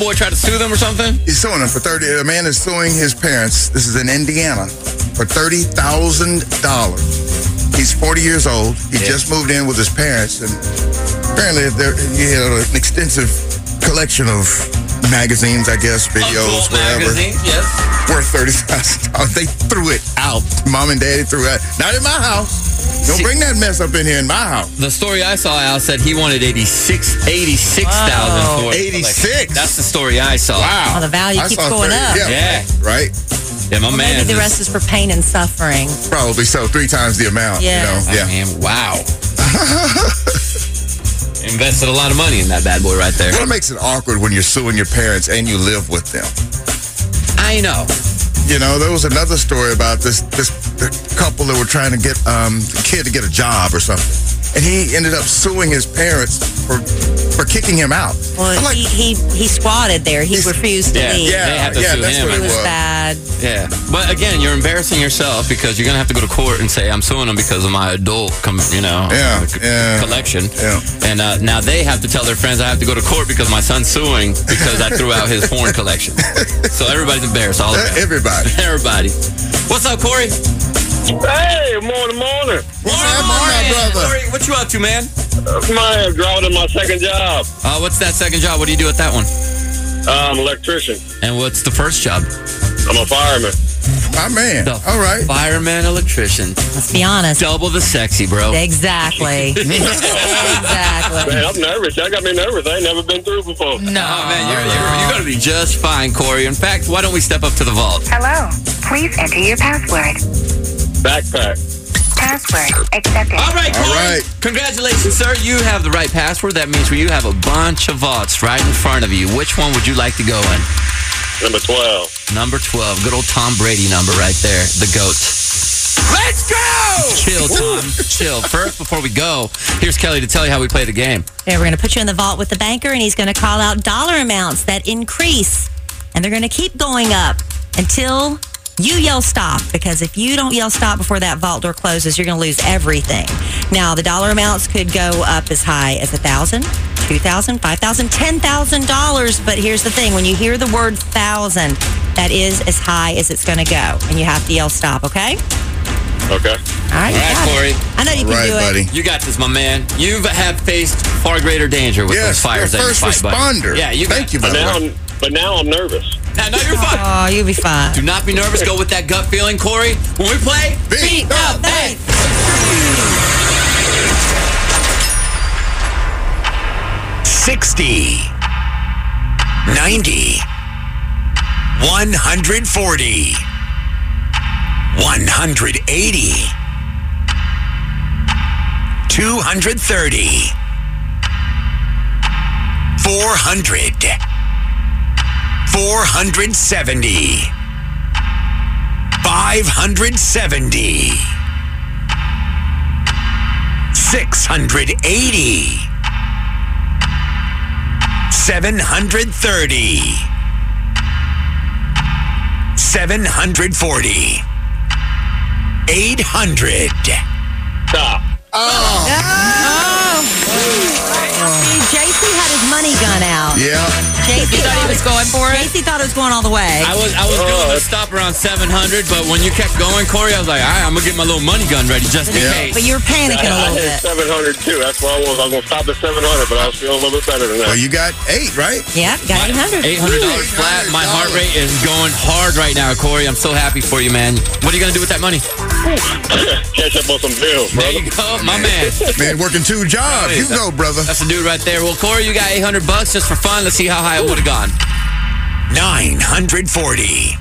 boy tried to sue them or something? He's suing them for thirty. A man is suing his parents. This is in Indiana for thirty thousand dollars. He's forty years old. He Yeah. just moved in with his parents, and apparently there, he had an extensive collection of magazines, I guess, videos, Adult whatever, magazine, yes. worth thirty thousand dollars. They threw it out. Mom and Daddy threw it out. Not in my house. Don't See- bring that mess up in here in my house. The story I saw, Al, said he wanted eighty-six eighty-six thousand Wow. for it. eighty-six? That's the story I saw. Wow. Oh, the value I keeps saw going up. Yeah. Yeah. Right? Yeah, my Well, man. maybe the rest is for pain and suffering. Probably so. Three times the amount. Yeah. You know? I Yeah. mean, wow. Invested a lot of money in that bad boy right there. What makes it awkward when you're suing your parents and you live with them? I know. You know, there was another story about this this the couple that were trying to get um the kid to get a job or something, and he ended up suing his parents for for kicking him out. Well, I'm like, he, he he squatted there. He He's- refused to Yeah, leave. They had to yeah, sue that's him, what I It it was was. bad. Yeah, but again, you're embarrassing yourself because you're gonna have to go to court and say I'm suing them because of my adult, com- you know, Yeah, c- yeah. collection. Yeah. And uh, now they have to tell their friends I have to go to court because my son's suing because I threw out his porn collection. So everybody's embarrassed. All of them. Everybody. Everybody. What's up, Corey? Hey, morning, morning. What's happening, my brother? Corey, what you up to, man? Man, driving my second job. Uh, what's that second job? What do you do at that one? I'm an electrician. And what's the first job? I'm a fireman. My man. The All right. Fireman electrician. Let's be honest. Double the sexy, bro. Exactly. exactly. Man, I'm nervous. That got me nervous. I ain't never been through before. No. Oh, man, you're, you're, you're going to be just fine, Corey. In fact, why don't we step up to the vault? Hello. Please enter your password. Backpack. Password accepted. All right, Corey. All right. Congratulations, sir. You have the right password. That means you have a bunch of vaults right in front of you. Which one would you like to go in? Number twelve. Number twelve. Good old Tom Brady number right there. The GOAT. Let's go! Chill, Tom. Chill. First, before we go, here's Kelly to tell you how we play the game. Yeah, we're going to put you in the vault with the banker, and he's going to call out dollar amounts that increase. And they're going to keep going up until you yell stop. Because if you don't yell stop before that vault door closes, you're going to lose everything. Now, the dollar amounts could go up as high as one thousand dollars, two thousand dollars, five thousand dollars, ten thousand dollars. But here's the thing. When you hear the word thousand, that is as high as it's going to go. And you have to yell stop, okay? Okay. All right, All you right, got it. Corey. I know you All can right, do buddy. it. You got this, my man. You have faced far greater danger with Yes, those fires you're a that you first fight, buddy. responder. Yeah, you Thank got you, But brother. now I'm, but now I'm nervous. No, no, you're fine. Oh, you'll be fine. Do not be nervous. Go with that gut feeling, Corey. When we play, Beat the bank. sixty, ninety, one hundred forty, one hundred eighty, two hundred thirty, four hundred, four hundred seventy, five hundred seventy, six hundred eighty, seven hundred thirty, seven hundred forty, eight hundred. Stop. See, J C had his money gun out. Yeah. J C You thought he was going for it? J C thought it was going all the way. I was I was going to stop around seven hundred, but when you kept going, Corey, I was like, all right, I'm going to get my little money gun ready just in Yeah. case. But you were panicking a I, I little hit bit. seven hundred too. That's why I was. I was going to stop at seven hundred, but I was feeling a little bit better than that. Well, you got eight, right? Yeah, got eight hundred. eight hundred dollars flat. My heart rate is going hard right now, Corey. I'm so happy for you, man. What are you going to do with that money? Catch up on some bills, There brother. you go, my man. Man, working two jobs. You go, brother. That's the dude right there. Well, Corey, you got eight hundred bucks just for fun. Let's see how high it would have gone. nine hundred forty.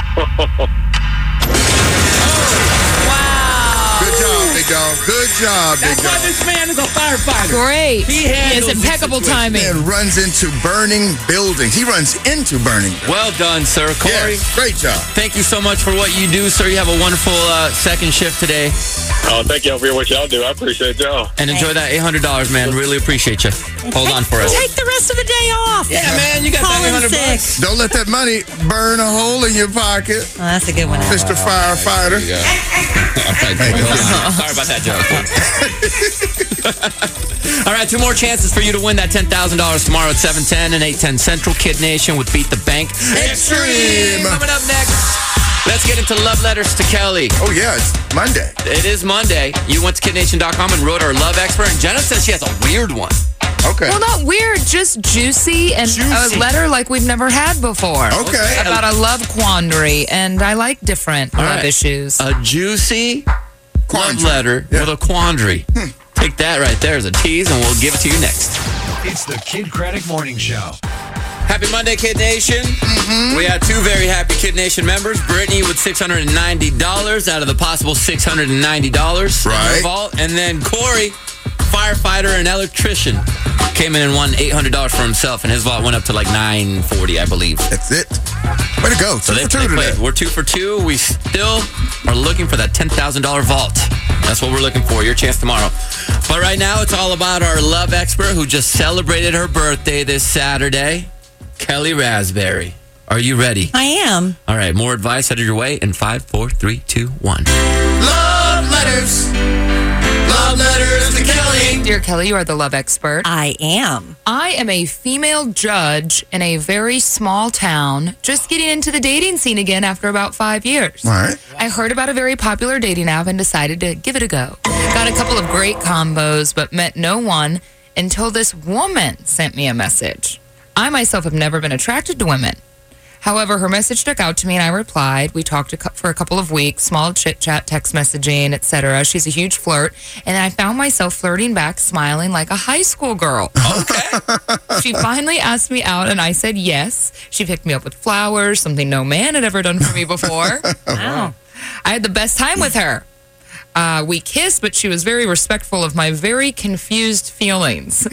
Good job, big dog. Good job, big That's why dog. this man is a firefighter. Great. He He has handles impeccable this situation. timing. Man runs into burning buildings. He runs into burning buildings. Well done, sir. Corey, Yes, great job. thank you so much for what you do, sir. You have a wonderful uh, second shift today. Oh, thank y'all for what y'all do. I appreciate y'all. And enjoy that eight hundred dollars, man. Really appreciate you. Hold on for us. Take the rest of the day off. Yeah, man, you got Call that eight in hundred sick. bucks. Don't let that money burn a hole in your pocket, Oh, that's a good one. Mister Firefighter. All right, Corey, hold on. Sorry about that joke. All right, two more chances for you to win that ten thousand dollars tomorrow at seven ten and eight ten Central. Kid Nation with Beat the Bank Extreme. Coming up next, let's get into love letters to Kelly. Oh, yeah, it's Monday. It is Monday. You went to kid nation dot com and wrote our love expert, and Jenna says she has a weird one. Okay. Well, not weird, just juicy and Juicy. a letter like we've never had before. Okay. About a love quandary, and I like different All love right. issues. A juicy Quandary. love letter Yeah. with a quandary. Take that right there as a tease, and we'll give it to you next. It's the Kid Craddock Morning Show. Happy Monday, Kid Nation. Mm-hmm. We had two very happy Kid Nation members. Brittany with six hundred ninety dollars out of the possible six hundred ninety dollars in her Right. vault. And then Corey, firefighter and electrician, came in and won eight hundred dollars for himself, and his vault went up to like nine forty, I believe. That's it. Way to go. So Two they, for two they today. played. We're two for two. We still are looking for that ten thousand dollars vault. That's what we're looking for. Your chance tomorrow. But right now, it's all about our love expert who just celebrated her birthday this Saturday, Kelly Raspberry. Are you ready? I am. All right, more advice headed your way in five, four, three, two, one. Love letters. Love letters to Kelly. Dear Kelly, you are the love expert. I am. I am a female judge in a very small town, just getting into the dating scene again after about five years. All right. I heard about a very popular dating app and decided to give it a go. Got a couple of great combos, but met no one until this woman sent me a message. I myself have never been attracted to women. However, her message stuck out to me and I replied. We talked a cou- for a couple of weeks, small chit-chat, text messaging, et cetera. She's a huge flirt, and I found myself flirting back, smiling like a high school girl. Okay. She finally asked me out, and I said yes. She picked me up with flowers, something no man had ever done for me before. Wow. I had the best time with her. Uh, we kissed, but she was very respectful of my very confused feelings.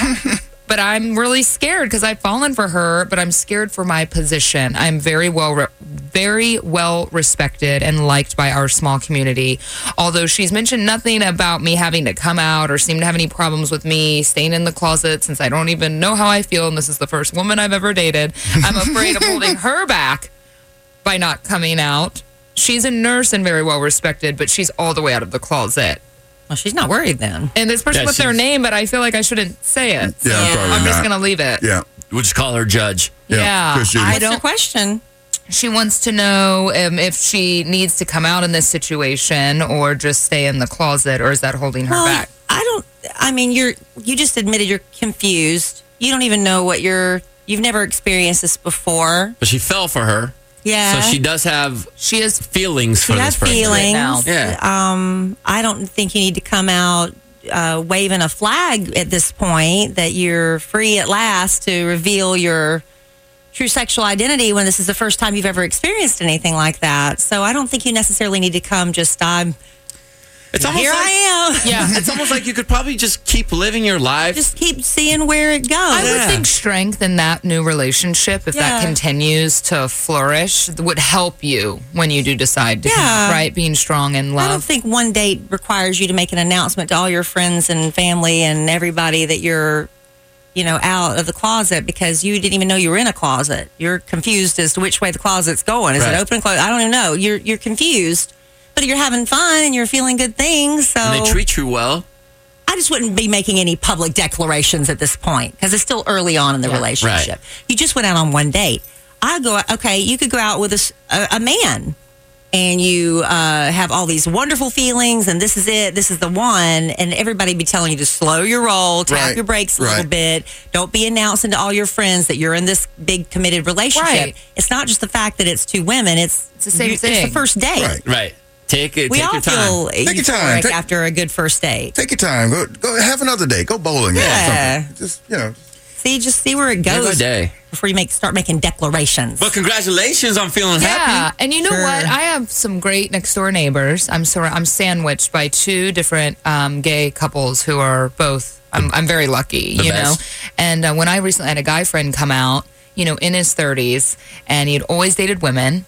But I'm really scared because I've fallen for her, but I'm scared for my position. I'm very well, re- very well respected and liked by our small community. Although she's mentioned nothing about me having to come out or seem to have any problems with me staying in the closet since I don't even know how I feel, and this is the first woman I've ever dated. I'm afraid of holding her back by not coming out. She's a nurse and very well respected, but she's all the way out of the closet. Well, she's not worried then. And this person Yeah, with their she's- name, but I feel like I shouldn't say it. So Yeah, probably I'm just not. going to leave it. Yeah. We'll just call her Judge. Yeah, Yeah. Chris Judy. I What's your don't. question? She wants to know um, if she needs to come out in this situation or just stay in the closet, or is that holding her Well, back? I don't. I mean, you're. You just admitted you're confused. You don't even know what you're. You've never experienced this before. But she fell for her. Yeah. So she does have She is. feelings for You this have person. feelings. now. Yeah. Um, I don't think you need to come out uh, waving a flag at this point that you're free at last to reveal your true sexual identity when this is the first time you've ever experienced anything like that. So I don't think you necessarily need to come just, I'm, It's almost here like, I am. Yeah, it's almost like you could probably just keep living your life. Just keep seeing where it goes. I Yeah. would think strength in that new relationship, if that Yeah. continues to flourish, would help you when you do decide to come Yeah. out, right? Being strong in I don't love. think one date requires you to make an announcement to all your friends and family and everybody that you're, you know, out of the closet because you didn't even know you were in a closet. You're confused as to which way the closet's going. Is Right. it open, closed? I don't even know. You're you're confused, but you're having fun and you're feeling good things. So And they treat you well. I just wouldn't be making any public declarations at this point because it's still early on in the Yeah. relationship. Right. You just went out on one date. I go, okay, you could go out with a, s- a- a man and you uh, have all these wonderful feelings and this is it, this is the one, and everybody be telling you to slow your roll, tap Right. your brakes a little Right. bit. Don't be announcing to all your friends that you're in this big committed relationship. Right. It's not just the fact that it's two women, it's, It's the same you- It's thing. the first date. Right. Right. Take it. We take all your time. feel Take your time. euphoric Take- after a good first date. Take your time. Go, go have another day. Go bowling. or Yeah. something. Just, you know. See, just see where it Day by goes day. before you make start making declarations. But congratulations on feeling Yeah, happy. and you know Sure. what? I have some great next door neighbors. I'm sur- I'm sandwiched by two different um, gay couples who are both. I'm I'm very lucky, The you best. know. And uh, when I recently had a guy friend come out, you know, in his thirties, and he'd always dated women.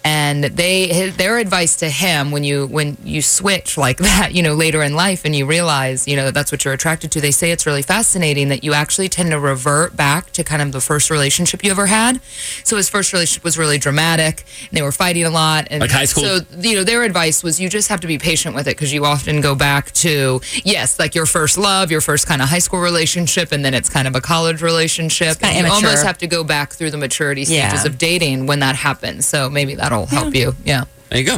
And they his, their advice to him when you when you switch like that, you know, later in life and you realize, you know, that's what you're attracted to. They say it's really fascinating that you actually tend to revert back to kind of the first relationship you ever had. So his first relationship was really dramatic and they were fighting a lot. And like high school? So, you know, their advice was you just have to be patient with it because you often go back to, yes, like your first love, your first kind of high school relationship, and then it's kind of a college relationship. And you immature. almost have to go back through the maturity stages Yeah. of dating when that happens. So maybe that'll help you. Yeah. There you go.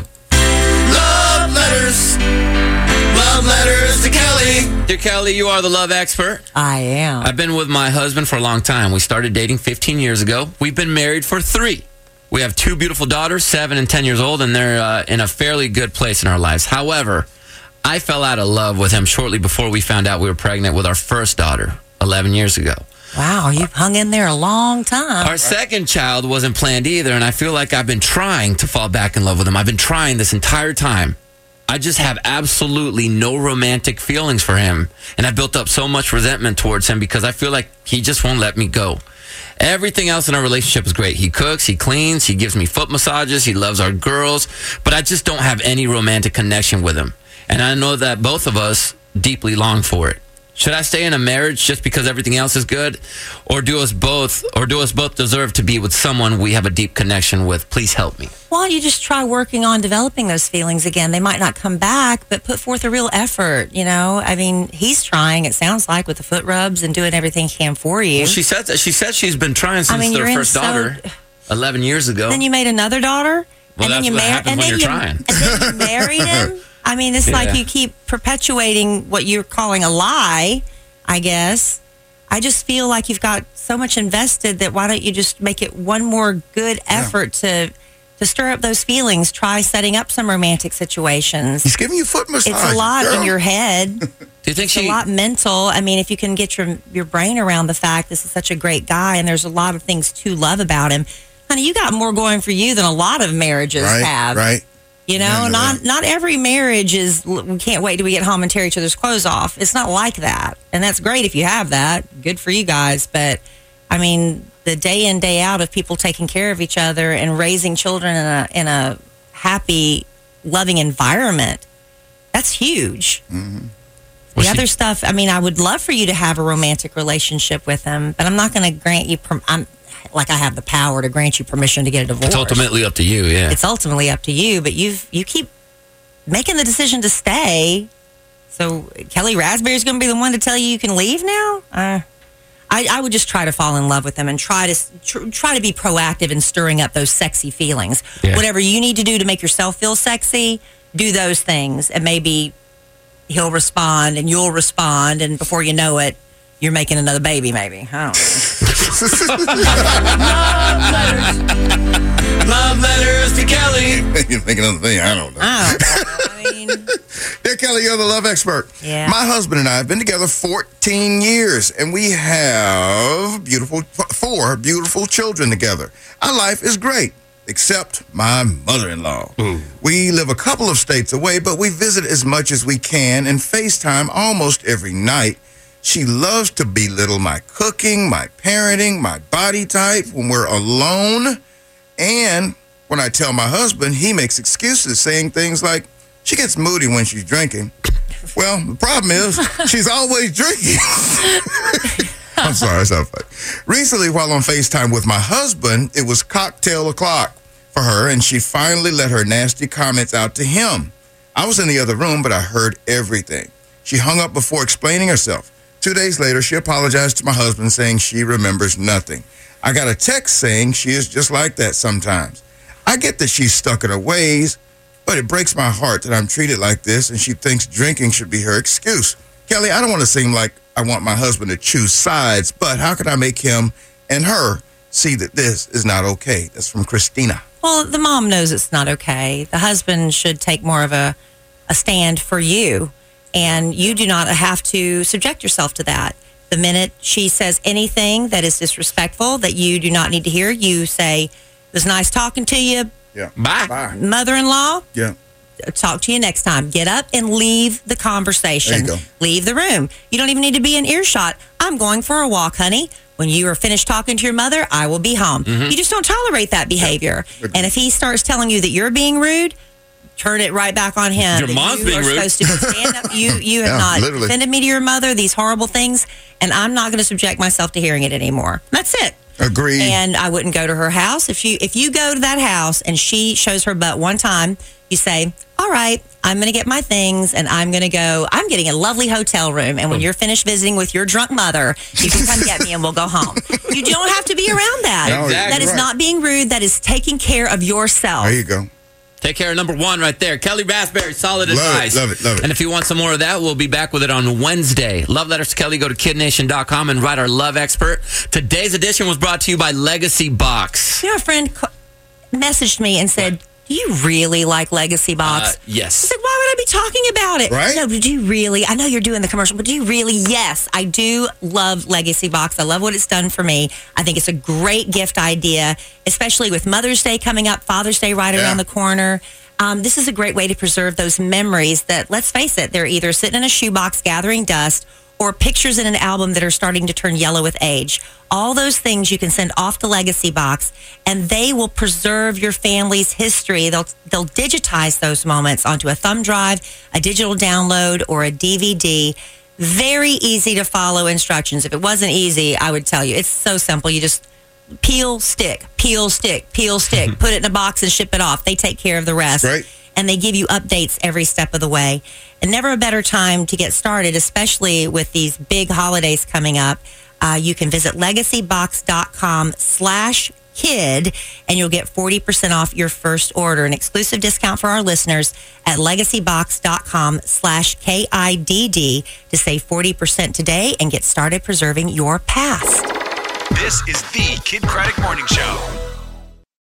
Love letters. Love letters to Kelly. Dear Kelly, you are the love expert. I am. I've been with my husband for a long time. We started dating fifteen years ago. We've been married for three. We have two beautiful daughters, seven and ten years old, and they're uh, in a fairly good place in our lives. However, I fell out of love with him shortly before we found out we were pregnant with our first daughter eleven years ago. Wow, you've hung in there a long time. Our second child wasn't planned either, and I feel like I've been trying to fall back in love with him. I've been trying this entire time. I just have absolutely no romantic feelings for him, and I built up so much resentment towards him because I feel like he just won't let me go. Everything else in our relationship is great. He cooks, he cleans, he gives me foot massages, he loves our girls, but I just don't have any romantic connection with him. And I know that both of us deeply long for it. Should I stay in a marriage just because everything else is good? Or do us both or do us both deserve to be with someone we have a deep connection with? Please help me. Why don't you just try working on developing those feelings again? They might not come back, but put forth a real effort, you know? I mean, he's trying, it sounds like, with the foot rubs and doing everything he can for you. Well, she said that she said she's been trying since I mean, their you're in first so- daughter eleven years ago. Then you made another daughter? Well, and then that's you what mar- happens and when then you're you, trying. And then you married him? I mean, it's like Yeah. you keep perpetuating what you're calling a lie, I guess. I just feel like you've got so much invested that why don't you just make it one more good effort to to stir up those feelings? Try setting up some romantic situations. He's giving you foot massage. It's a lot girl. in your head. Do you think It's she a lot mental. I mean, if you can get your your brain around the fact this is such a great guy and there's a lot of things to love about him, honey, you got more going for you than a lot of marriages Right, have. right. You know, Yeah, no, not right. not every marriage is. We can't wait till we get home and tear each other's clothes off. It's not like that, and that's great if you have that. Good for you guys, but I mean, the day in day out of people taking care of each other and raising children in a in a happy, loving environment, that's huge. Mm-hmm. The Was she- other stuff, I mean, I would love for you to have a romantic relationship with him, but I'm not going to grant you. Per- I'm like I have the power to grant you permission to get a divorce. It's ultimately up to you, yeah. It's ultimately up to you, but you've you keep making the decision to stay. So Kelly Raspberry's going to be the one to tell you you can leave now. Uh, I, I would just try to fall in love with him and try to tr- try to be proactive in stirring up those sexy feelings. Yeah. Whatever you need to do to make yourself feel sexy, do those things, and maybe he'll respond and you'll respond, and before you know it, you're making another baby. Maybe I don't know. Love letters to Kelly. You're thinking of the thing. I don't know. I don't know. I mean, Dear Kelly, you're the love expert. Yeah. My husband and I have been together fourteen years, and we have beautiful four beautiful children together. Our life is great, except my mother-in-law. We live a couple of states away, but we visit as much as we can and FaceTime almost every night. She loves to belittle my cooking, my parenting, my body type when we're alone. And when I tell my husband, he makes excuses, saying things like, she gets moody when she's drinking. Well, the problem is, she's always drinking. I'm sorry, it's not funny. Recently, while on FaceTime with my husband, it was cocktail o'clock for her, and she finally let her nasty comments out to him. I was in the other room, but I heard everything. She hung up before explaining herself. Two days later, she apologized to my husband, saying she remembers nothing. I got a text saying she is just like that sometimes. I get that she's stuck in her ways, but it breaks my heart that I'm treated like this, and she thinks drinking should be her excuse. Kelly, I don't want to seem like I want my husband to choose sides, but how can I make him and her see that this is not okay? That's from Christina. well, the mom knows it's not okay. The husband should take more of a, a stand for you, and you do not have to subject yourself to that. The minute she says anything that is disrespectful that you do not need to hear, you say, it was nice talking to you, Yeah. Bye. Bye. mother-in-law. Yeah. Talk to you next time. Get up and leave the conversation. There you go. Leave the room. You don't even need to be in earshot. I'm going for a walk, honey. When you are finished talking to your mother, I will be home. Mhm. You just don't tolerate that behavior. And if he starts telling you that you're being rude, turn it right back on him. Your That mom's you being are rude. supposed to stand up. You, you have Yeah, not literally. defended me to your mother, these horrible things, and I'm not going to subject myself to hearing it anymore. That's it. Agreed. And I wouldn't go to her house. If you if you go to that house and she shows her butt one time, you say, all right, I'm going to get my things and I'm going to go. I'm getting a lovely hotel room. And when you're finished visiting with your drunk mother, you can come get me and we'll go home. You don't have to be around that. No, Exactly That is right. not being rude. That is taking care of yourself. There you go. Take care of number one right there. Kelly Raspberry, solid Love it, advice. love it, love it. And if you want some more of that, we'll be back with it on Wednesday. Love Letters to Kelly. Go to kid nation dot com and write our love expert. Today's edition was brought to you by Legacy Box. You know, a friend co- messaged me and said, do you really like Legacy Box? Uh, yes. I was like, why would I be talking about it? Right? No, do you really? I know you're doing the commercial, but do you really? Yes, I do love Legacy Box. I love what it's done for me. I think it's a great gift idea, especially with Mother's Day coming up, Father's Day right Yeah. around the corner. Um, this is a great way to preserve those memories that, let's face it, they're either sitting in a shoebox gathering dust or pictures in an album that are starting to turn yellow with age. All those things you can send off to Legacy Box, and they will preserve your family's history. They'll they'll digitize those moments onto a thumb drive, a digital download, or a D V D. Very easy to follow instructions. If it wasn't easy, I would tell you. It's so simple. You just peel, stick, peel, stick, peel, stick, put it in a box and ship it off. They take care of the rest. Right. And they give you updates every step of the way. And never a better time to get started, especially with these big holidays coming up. Uh, you can visit legacybox.com slash kid and you'll get forty percent off your first order. An exclusive discount for our listeners at legacybox.com slash K I D D to save forty percent today and get started preserving your past. This is the Kid Craddock Morning Show.